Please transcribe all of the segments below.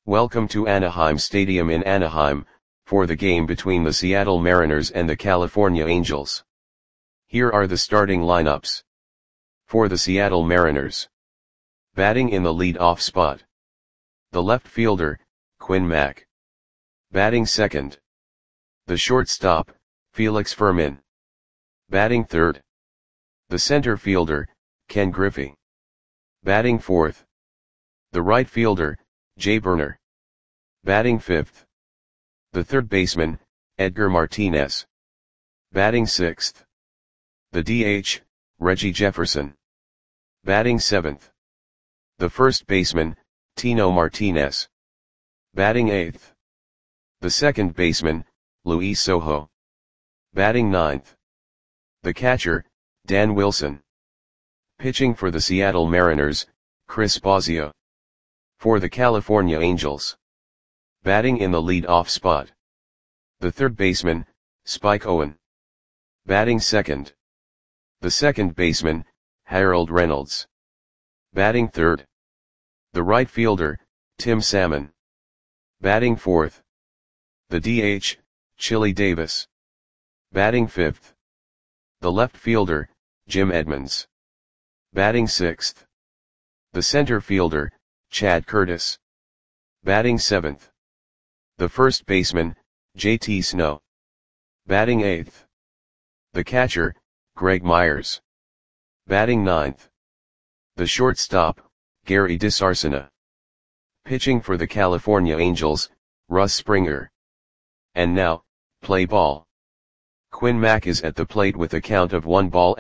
Welcome to Anaheim Stadium in Anaheim, for the game between the Seattle Mariners and the California Angels. Here are the starting lineups. For the Seattle Mariners. Batting in the lead-off spot. The left fielder, Quinn Mack. Batting second. The shortstop, Felix Fermin. Batting third. The center fielder, Ken Griffey. Batting fourth. The right fielder, Jay Burner. Batting fifth. The third baseman, Edgar Martinez. Batting sixth. The DH, Reggie Jefferson. Batting seventh. The first baseman, Tino Martinez. Batting eighth. The second baseman, Luis Sojo. Batting ninth. The catcher, Dan Wilson. Pitching for the Seattle Mariners, Chris Bosio. For the California Angels. Batting in the lead-off spot. The third baseman, Spike Owen. Batting second. The second baseman, Harold Reynolds. Batting third. The right fielder, Tim Salmon. Batting fourth. The DH, Chili Davis. Batting fifth. The left fielder, Jim Edmonds. Batting sixth. The center fielder, Chad Curtis. Batting seventh. The first baseman, JT Snow. Batting eighth. The catcher, Greg Myers. Batting ninth. The shortstop, Gary DeSarcina. Pitching for the California Angels, Russ Springer. And now, play ball. Quinn Mack is at the plate with a count of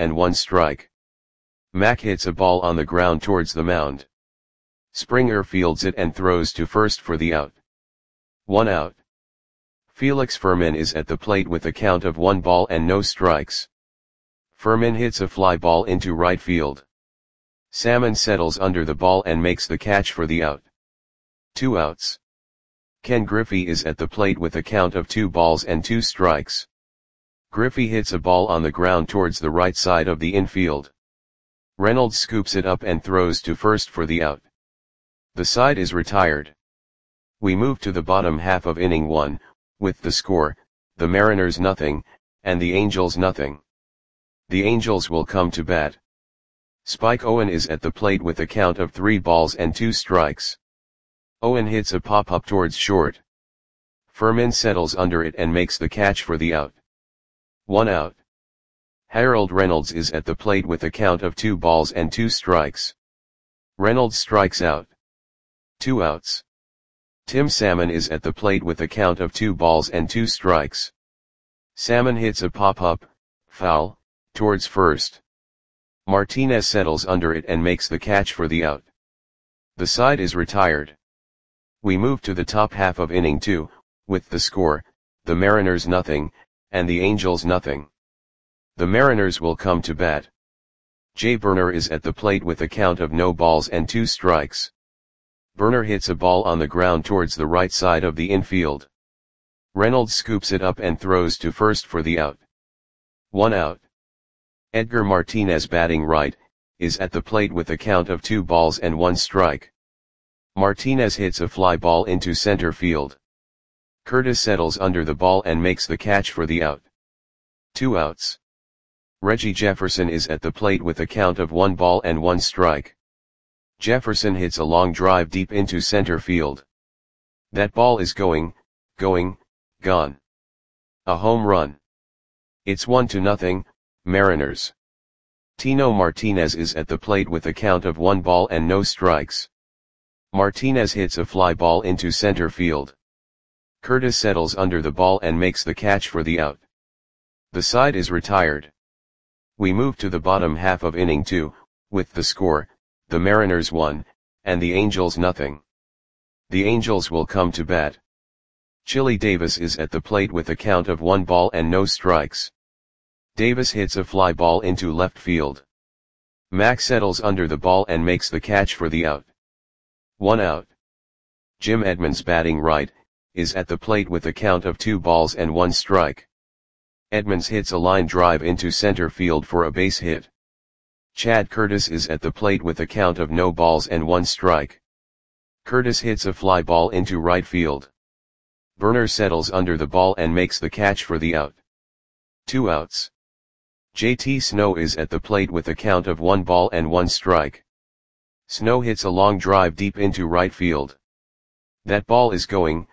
1-1 Mack hits a ball on the ground towards the mound. Springer fields it and throws to first for the out. 1 out. Felix Fermin is at the plate with a count of 1-0. Fermin hits a fly ball into right field. Salmon settles under the ball and makes the catch for the out. 2 outs. Ken Griffey is at the plate with a count of 2-2. Griffey hits a ball on the ground towards the right side of the infield. Reynolds scoops it up and throws to first for the out. The side is retired. We move to the bottom half of inning 1, with the score, the Mariners 0, and the Angels 0. The Angels will come to bat. Spike Owen is at the plate with a count of 3-2. Owen hits a pop-up towards short. Fermin settles under it and makes the catch for the out. 1 out. Harold Reynolds is at the plate with a count of 2-2. Reynolds strikes out. 2 outs. Tim Salmon is at the plate with a count of 2-2. Salmon hits a pop-up, foul, towards first. Martinez settles under it and makes the catch for the out. The side is retired. We move to the top half of inning 2, with the score, the Mariners 0, and the Angels 0. The Mariners will come to bat. Jay Burner is at the plate with a count of 0-2. Burner hits a ball on the ground towards the right side of the infield. Reynolds scoops it up and throws to first for the out. 1 out. Edgar Martinez, batting right, is at the plate with a count of 2-1. Martinez hits a fly ball into center field. Curtis settles under the ball and makes the catch for the out. 2 outs. Reggie Jefferson is at the plate with a count of 1-1. Jefferson hits a long drive deep into center field. That ball is going, gone. A home run. It's 1-0, Mariners. Tino Martinez is at the plate with a count of 1-0. Martinez hits a fly ball into center field. Curtis settles under the ball and makes the catch for the out. The side is retired. We move to the bottom half of inning 2, with the score, the Mariners 1, and the Angels 0. The Angels will come to bat. Chili Davis is at the plate with a count of 1-0. Davis hits a fly ball into left field. Mack settles under the ball and makes the catch for the out. 1 out. Jim Edmonds, batting right, is at the plate with a count of 2-1. Edmonds hits a line drive into center field for a base hit. Chad Curtis is at the plate with a count of 0-1. Curtis hits a fly ball into right field. Burner settles under the ball and makes the catch for the out. 2 outs. JT Snow is at the plate with a count of 1 ball and 1 strike. Snow hits a long drive deep into right field. That ball is going,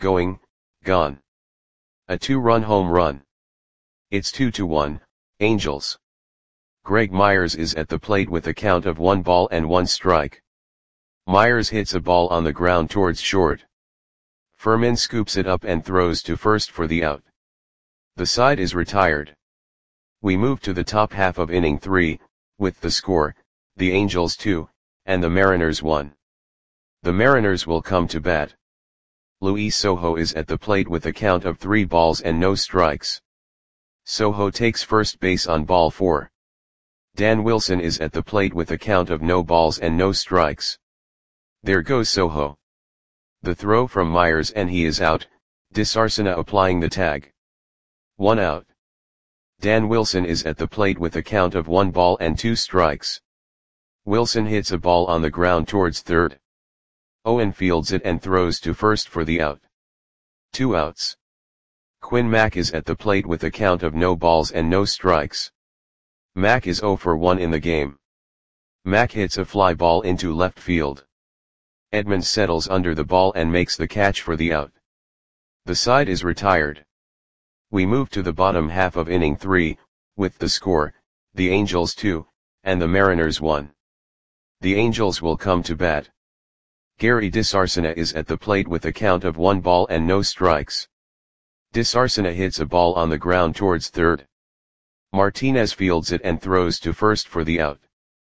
gone. A 2-run home run. It's 2-1, Angels. Greg Myers is at the plate with a count of 1 ball and 1 strike. Myers hits a ball on the ground towards short. Furman scoops it up and throws to first for the out. The side is retired. We move to the top half of inning 3, with the score, the Angels 2, and the Mariners 1. The Mariners will come to bat. Luis Sojo is at the plate with a count of 3 balls and no strikes. Sojo takes first base on ball 4. Dan Wilson is at the plate with a count of no balls and no strikes. There goes Sojo. The throw from Myers and he is out, DeSarcina applying the tag. 1 out. Dan Wilson is at the plate with a count of 1 ball and 2 strikes. Wilson hits a ball on the ground towards third. Owen fields it and throws to first for the out. 2 outs. Quinn Mack is at the plate with a count of no balls and no strikes. Mack is 0 for 1 in the game. Mack hits a fly ball into left field. Edmonds settles under the ball and makes the catch for the out. The side is retired. We move to the bottom half of inning 3, with the score, the Angels 2, and the Mariners 1. The Angels will come to bat. Gary DeSarcina is at the plate with a count of 1 ball and no strikes. DeSarcina hits a ball on the ground towards third. Martinez fields it and throws to first for the out.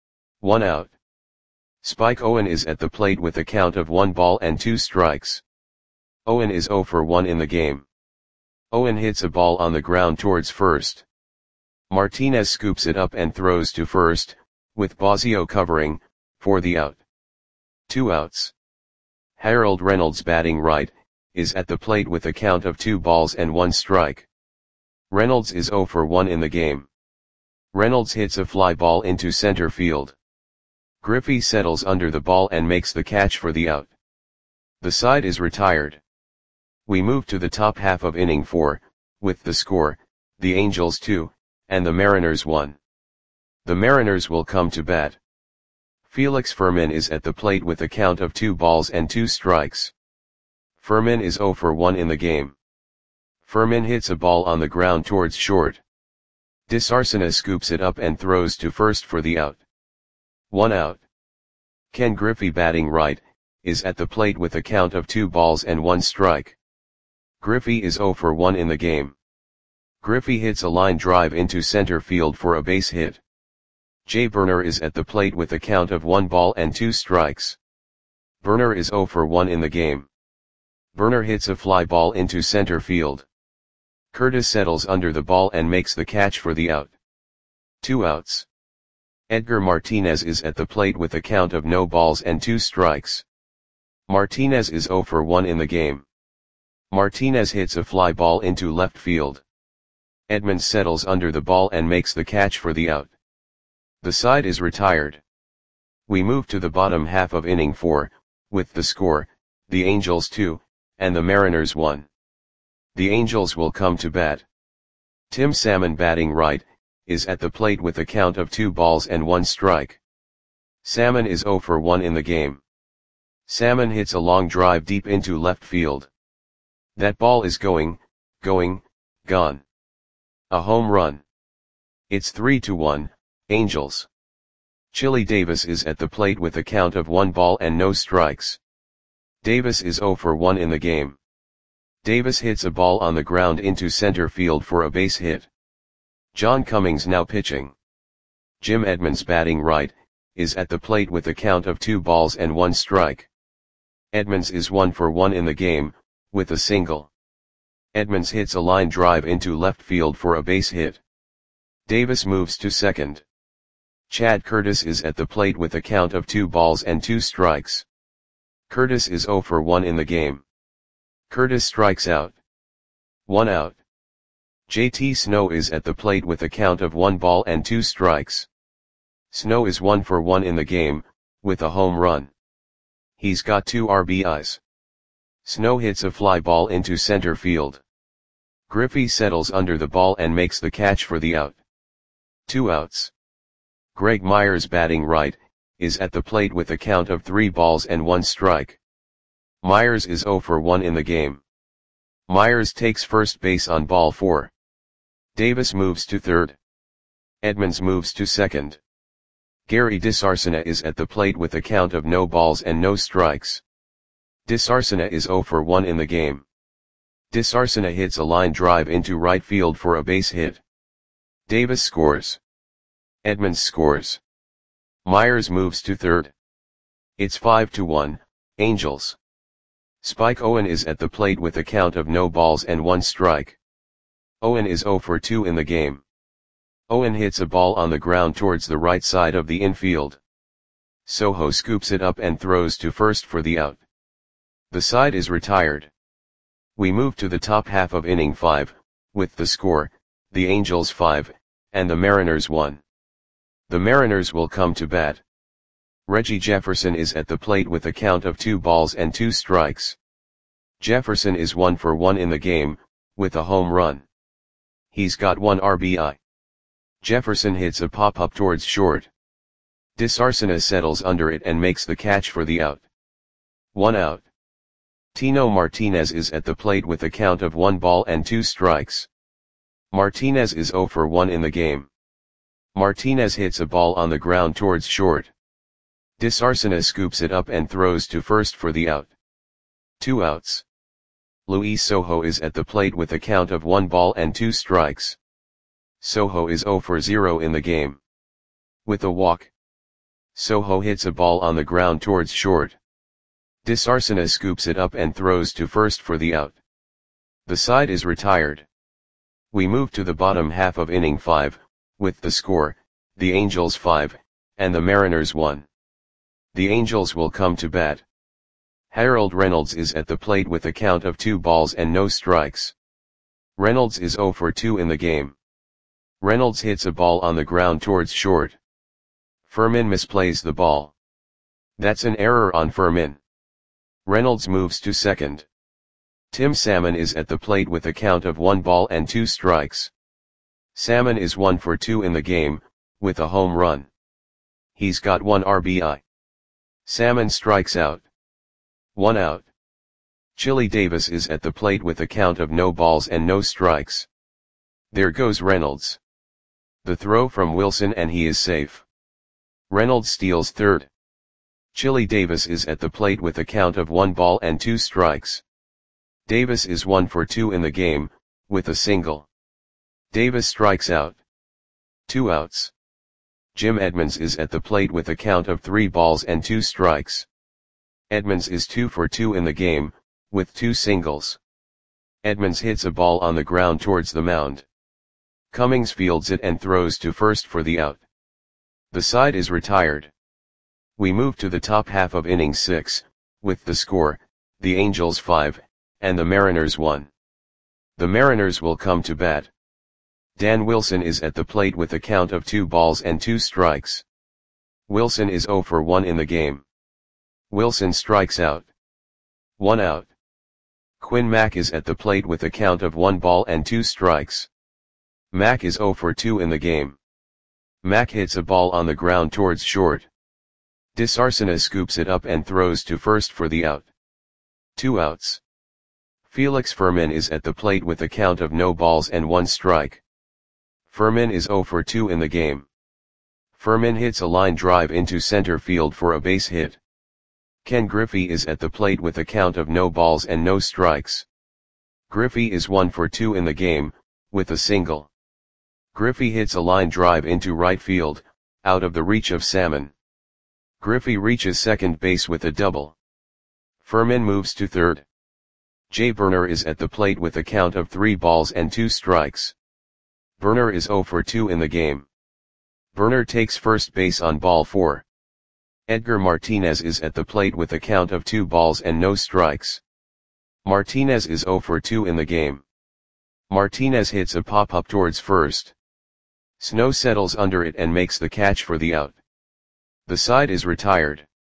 1 out. Spike Owen is at the plate with a count of 1 ball and 2 strikes. Owen is 0 for 1 in the game. Owen hits a ball on the ground towards first. Martinez scoops it up and throws to first, with Bosio covering, for the out. 2 outs. Harold Reynolds batting right, is at the plate with a count of 2 balls and 1 strike. Reynolds is 0 for 1 in the game. Reynolds hits a fly ball into center field. Griffey settles under the ball and makes the catch for the out. The side is retired. We move to the top half of inning 4, with the score, the Angels 2, and the Mariners 1. The Mariners will come to bat. Felix Furman is at the plate with a count of 2 balls and 2 strikes. Furman is 0 for 1 in the game. Furman hits a ball on the ground towards short. DeSarcina scoops it up and throws to first for the out. 1 out. Ken Griffey batting right, is at the plate with a count of 2 balls and 1 strike. Griffey is 0 for 1 in the game. Griffey hits a line drive into center field for a base hit. Jay Burner is at the plate with a count of 1 ball and 2 strikes. Burner is 0 for 1 in the game. Burner hits a fly ball into center field. Curtis settles under the ball and makes the catch for the out. 2 outs. Edgar Martinez is at the plate with a count of no balls and 2 strikes. Martinez is 0 for 1 in the game. Martinez hits a fly ball into left field. Edmonds settles under the ball and makes the catch for the out. The side is retired. We move to the bottom half of inning 4, with the score, the Angels 2, and the Mariners 1. The Angels will come to bat. Tim Salmon batting right, is at the plate with a count of 2 balls and 1 strike. Salmon is 0 for 1 in the game. Salmon hits a long drive deep into left field. That ball is going, gone. A home run. It's 3-1, Angels. Chili Davis is at the plate with a count of 1 ball and no strikes. Davis is 0 for 1 in the game. Davis hits a ball on the ground into center field for a base hit. John Cummings now pitching. Jim Edmonds batting right, is at the plate with a count of 2 balls and 1 strike. Edmonds is 1 for 1 in the game, with a single. Edmonds hits a line drive into left field for a base hit. Davis moves to second. Chad Curtis is at the plate with a count of 2 balls and 2 strikes. Curtis is 0 for 1 in the game. Curtis strikes out. 1 out. JT Snow is at the plate with a count of 1 ball and 2 strikes. Snow is 1 for 1 in the game, with a home run. He's got 2 RBIs. Snow hits a fly ball into center field. Griffey settles under the ball and makes the catch for the out. 2 outs. Greg Myers, batting right, is at the plate with a count of 3 balls and 1 strike. Myers is 0 for 1 in the game. Myers takes first base on ball 4. Davis moves to third. Edmonds moves to second. Gary DeSarcina is at the plate with a count of no balls and no strikes. DeSarcina is 0 for 1 in the game. DeSarcina hits a line drive into right field for a base hit. Davis scores. Edmonds scores. Myers moves to third. It's 5-1, Angels. Spike Owen is at the plate with a count of no balls and 1 strike. Owen is 0 for 2 in the game. Owen hits a ball on the ground towards the right side of the infield. Soho scoops it up and throws to first for the out. The side is retired. We move to the top half of inning 5, with the score, the Angels 5, and the Mariners 1. The Mariners will come to bat. Reggie Jefferson is at the plate with a count of 2 balls and 2 strikes. Jefferson is 1 for 1 in the game, with a home run. He's got 1 RBI. Jefferson hits a pop-up towards short. DeSarcina settles under it and makes the catch for the out. 1 out. Tino Martinez is at the plate with a count of 1 ball and 2 strikes. Martinez is 0 for 1 in the game. Martinez hits a ball on the ground towards short. DeSarcina scoops it up and throws to first for the out. 2 outs. Luis Sojo is at the plate with a count of 1 ball and 2 strikes. Sojo is 0 for 0 in the game. With a walk. Sojo hits a ball on the ground towards short. DeSarcina scoops it up and throws to first for the out. The side is retired. We move to the bottom half of inning 5, with the score, the Angels 5, and the Mariners 1. The Angels will come to bat. Harold Reynolds is at the plate with a count of 2 balls and no strikes. Reynolds is 0 for 2 in the game. Reynolds hits a ball on the ground towards short. Furman misplays the ball. That's an error on Furman. Reynolds moves to second. Tim Salmon is at the plate with a count of 1 ball and 2 strikes. Salmon is 1 for 2 in the game, with a home run. He's got 1 RBI. Salmon strikes out. 1 out. Chili Davis is at the plate with a count of no balls and no strikes. There goes Reynolds. The throw from Wilson and he is safe. Reynolds steals third. Chili Davis is at the plate with a count of 1 ball and 2 strikes. Davis is 1 for 2 in the game, with a single. Davis strikes out. 2 outs. Jim Edmonds is at the plate with a count of 3 balls and 2 strikes. Edmonds is 2 for 2 in the game, with 2 singles. Edmonds hits a ball on the ground towards the mound. Cummings fields it and throws to first for the out. The side is retired. We move to the top half of inning 6, with the score, the Angels 5, and the Mariners 1. The Mariners will come to bat. Dan Wilson is at the plate with a count of 2 balls and 2 strikes. Wilson is 0 for 1 in the game. Wilson strikes out. 1 out. Quinn Mack is at the plate with a count of 1 ball and 2 strikes. Mack is 0 for 2 in the game. Mack hits a ball on the ground towards short. DeSarcina scoops it up and throws to first for the out. 2 outs. Felix Furman is at the plate with a count of no balls and 1 strike. Furman is 0 for 2 in the game. Furman hits a line drive into center field for a base hit. Ken Griffey is at the plate with a count of no balls and no strikes. Griffey is 1 for 2 in the game, with a single. Griffey hits a line drive into right field, out of the reach of Salmon. Griffey reaches second base with a double. Furman moves to third. Jay Burner is at the plate with a count of 3 balls and 2 strikes. Burner is 0 for 2 in the game. Burner takes first base on ball 4. Edgar Martinez is at the plate with a count of 2 balls and no strikes. Martinez is 0 for 2 in the game. Martinez hits a pop-up towards first. Snow settles under it and makes the catch for the out. The side is retired.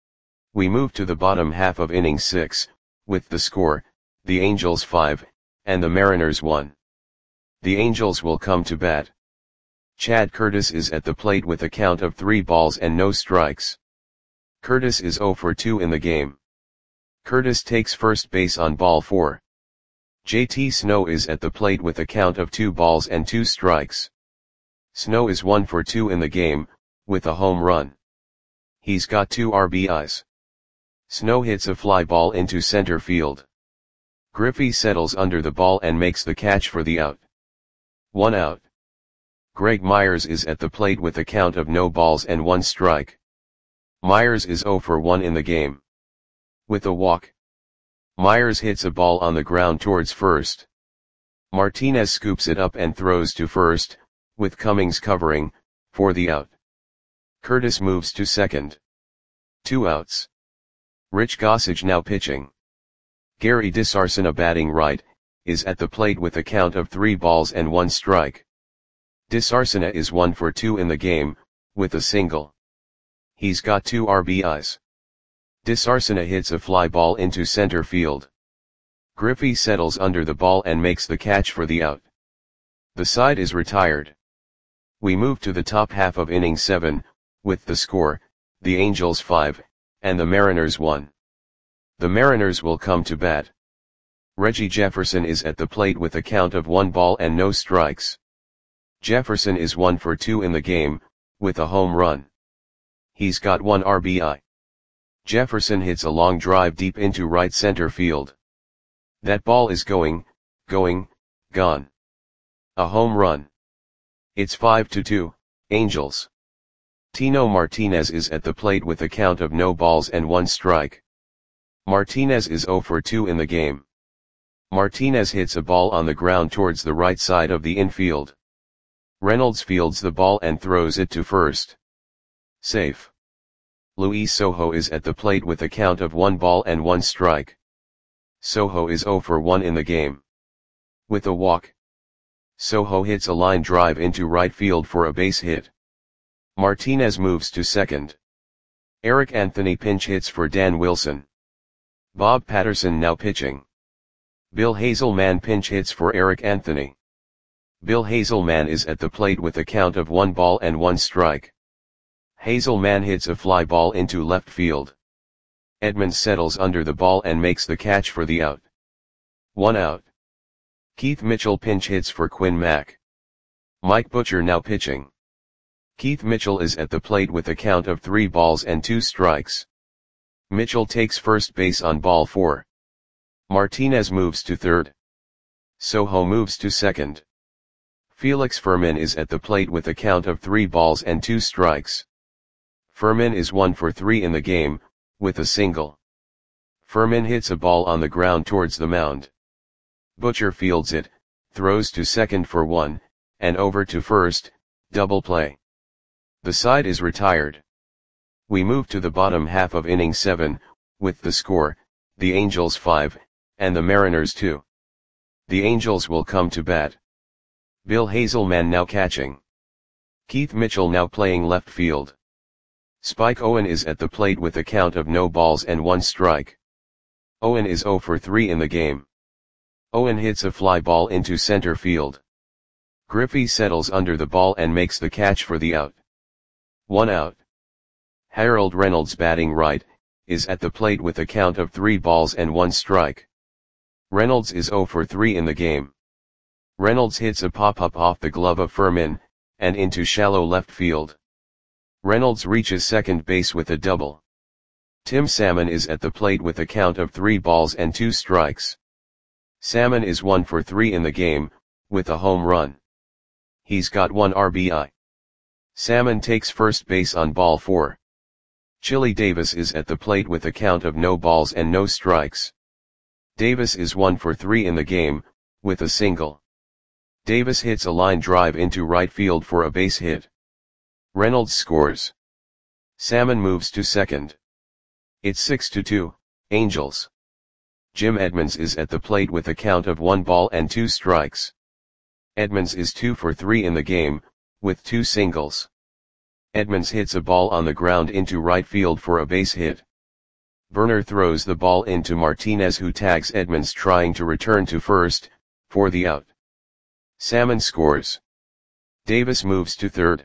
We move to the bottom half of inning 6, with the score, the Angels 5, and the Mariners 1. The Angels will come to bat. Chad Curtis is at the plate with a count of 3 balls and no strikes. Curtis is 0 for 2 in the game. Curtis takes first base on ball 4. JT Snow is at the plate with a count of 2 balls and 2 strikes. Snow is 1 for 2 in the game, with a home run. He's got 2 RBIs. Snow hits a fly ball into center field. Griffey settles under the ball and makes the catch for the out. 1 out. Greg Myers is at the plate with a count of no balls and 1 strike. Myers is 0 for 1 in the game. With a walk. Myers hits a ball on the ground towards first. Martinez scoops it up and throws to first, with Cummings covering, for the out. Curtis moves to second. 2 outs. Rich Gossage now pitching. Gary DeSarcina batting right, is at the plate with a count of 3 balls and 1 strike. DeSarcina is 1 for 2 in the game, with a single. He's got 2 RBIs. DeSarcina hits a fly ball into center field. Griffey settles under the ball and makes the catch for the out. The side is retired. We move to the top half of inning 7, with the score, the Angels 5, and the Mariners 1. The Mariners will come to bat. Reggie Jefferson is at the plate with a count of 1 ball and no strikes. Jefferson is 1 for 2 in the game, with a home run. He's got 1 RBI. Jefferson hits a long drive deep into right center field. That ball is gone. A home run. It's 5-2, Angels. Tino Martinez is at the plate with a count of no balls and 1 strike. Martinez is 0 for 2 in the game. Martinez hits a ball on the ground towards the right side of the infield. Reynolds fields the ball and throws it to first. Safe. Luis Sojo is at the plate with a count of 1 ball and 1 strike. Sojo is 0 for 1 in the game. With a walk. Sojo hits a line drive into right field for a base hit. Martinez moves to second. Eric Anthony pinch hits for Dan Wilson. Bob Patterson now pitching. Bill Hazelman pinch hits for Eric Anthony. Bill Hazelman is at the plate with a count of 1 ball and 1 strike. Hazelman hits a fly ball into left field. Edmonds settles under the ball and makes the catch for the out. 1 out. Keith Mitchell pinch hits for Quinn Mack. Mike Butcher now pitching. Keith Mitchell is at the plate with a count of 3 balls and 2 strikes. Mitchell takes first base on ball 4. Martinez moves to third. Sojo moves to second. Felix Fermin is at the plate with a count of 3 balls and 2 strikes. Fermin is 1 for 3 in the game, with a single. Fermin hits a ball on the ground towards the mound. Butcher fields it, throws to second for 1, and over to first, double play. The side is retired. We move to the bottom half of inning 7, with the score, the Angels 5, and the Mariners 2. The Angels will come to bat. Bill Hazelman now catching. Keith Mitchell now playing left field. Spike Owen is at the plate with a count of no balls and 1 strike. Owen is 0 for 3 in the game. Owen hits a fly ball into center field. Griffey settles under the ball and makes the catch for the out. 1 out. Harold Reynolds batting right, is at the plate with a count of 3 balls and 1 strike. Reynolds is 0 for 3 in the game. Reynolds hits a pop-up off the glove of Fermin, and into shallow left field. Reynolds reaches second base with a double. Tim Salmon is at the plate with a count of 3 balls and 2 strikes. Salmon is 1 for 3 in the game, with a home run. He's got 1 RBI. Salmon takes first base on ball 4. Chili Davis is at the plate with a count of no balls and no strikes. Davis is 1 for 3 in the game, with a single. Davis hits a line drive into right field for a base hit. Reynolds scores. Salmon moves to second. It's 6-2, Angels. Jim Edmonds is at the plate with a count of 1 ball and 2 strikes. Edmonds is 2 for 3 in the game, with 2 singles. Edmonds hits a ball on the ground into right field for a base hit. Burner throws the ball into Martinez, who tags Edmonds, trying to return to first, for the out. Salmon scores. Davis moves to third.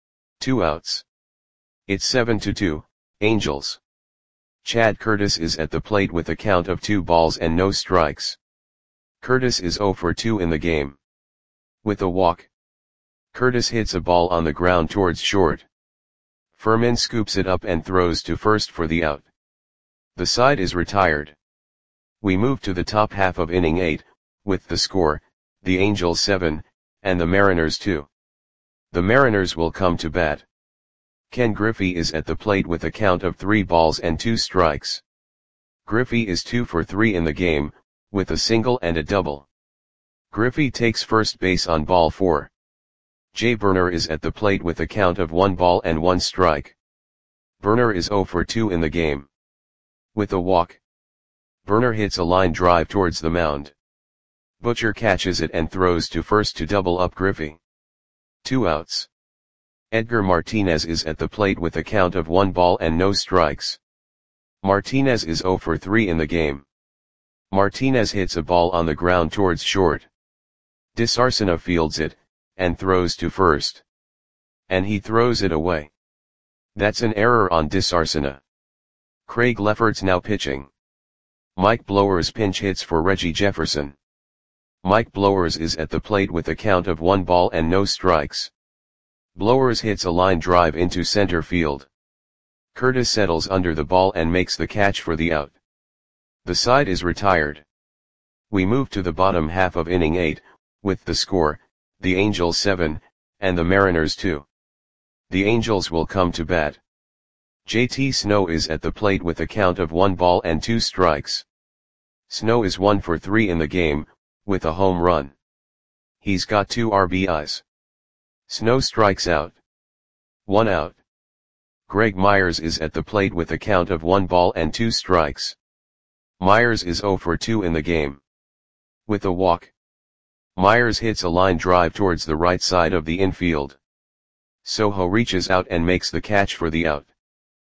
2 outs. It's 7-2, Angels. Chad Curtis is at the plate with a count of 2 balls and no strikes. Curtis is 0 for 2 in the game. With a walk, Curtis hits a ball on the ground towards short. Furman scoops it up and throws to first for the out. The side is retired. We move to the top half of inning 8, with the score, the Angels 7, and the Mariners 2. The Mariners will come to bat. Ken Griffey is at the plate with a count of 3 balls and 2 strikes. Griffey is 2 for 3 in the game, with a single and a double. Griffey takes first base on ball 4. Jay Burner is at the plate with a count of 1 ball and 1 strike. Burner is 0 for 2 in the game. With a walk, Burner hits a line drive towards the mound. Butcher catches it and throws to first to double up Griffey. 2 outs. Edgar Martinez is at the plate with a count of 1 ball and no strikes. Martinez is 0 for 3 in the game. Martinez hits a ball on the ground towards short. DeSarcina fields it, and throws to first. And he throws it away. That's an error on DeSarcina. Craig Lefferts now pitching. Mike Blowers pinch hits for Reggie Jefferson. Mike Blowers is at the plate with a count of 1 ball and no strikes. Blowers hits a line drive into center field. Curtis settles under the ball and makes the catch for the out. The side is retired. We move to the bottom half of inning 8, with the score, the Angels 7, and the Mariners 2. The Angels will come to bat. JT Snow is at the plate with a count of 1 ball and 2 strikes. Snow is 1 for 3 in the game, with a home run. He's got 2 RBIs. Snow strikes out. 1 out. Greg Myers is at the plate with a count of 1 ball and 2 strikes. Myers is 0 for 2 in the game. With a walk, Myers hits a line drive towards the right side of the infield. Soho reaches out and makes the catch for the out.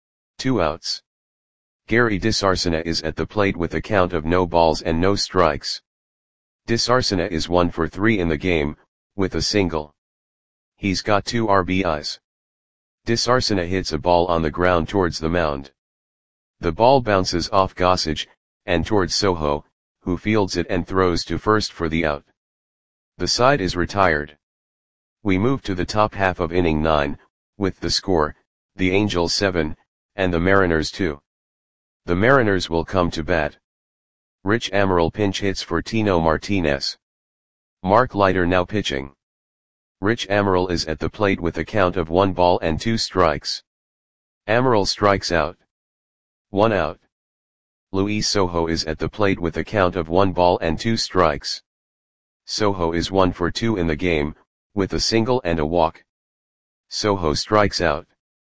2 outs. Gary DeSarcina is at the plate with a count of no balls and no strikes. DeSarcina is 1 for 3 in the game, with a single. He's got 2 RBIs. DeSarcina hits a ball on the ground towards the mound. The ball bounces off Gossage, and towards Soho, who fields it and throws to first for the out. The side is retired. We move to the top half of inning 9, with the score, the Angels 7, and the Mariners 2. The Mariners will come to bat. Rich Amaral pinch hits for Tino Martinez. Mark Leiter now pitching. Rich Amaral is at the plate with a count of 1 ball and 2 strikes. Amaral strikes out. 1 out. Luis Soho is at the plate with a count of 1 ball and 2 strikes. Soho is 1 for 2 in the game, with a single and a walk. Soho strikes out.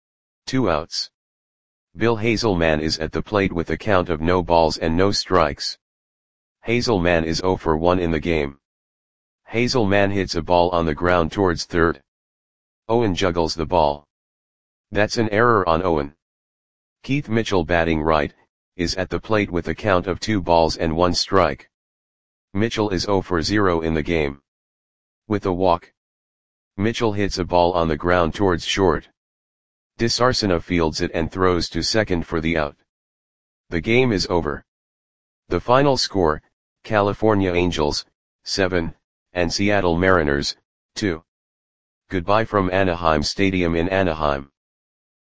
2 outs. Bill Hazelman is at the plate with a count of no balls and no strikes. Hazelman is 0 for 1 in the game. Hazelman hits a ball on the ground towards third. Owen juggles the ball. That's an error on Owen. Keith Mitchell, batting right, is at the plate with a count of 2 balls and 1 strike. Mitchell is 0 for 0 in the game. With a walk, Mitchell hits a ball on the ground towards short. DeSarcina fields it and throws to second for the out. The game is over. The final score, California Angels, 7, and Seattle Mariners, 2. Goodbye from Anaheim Stadium in Anaheim.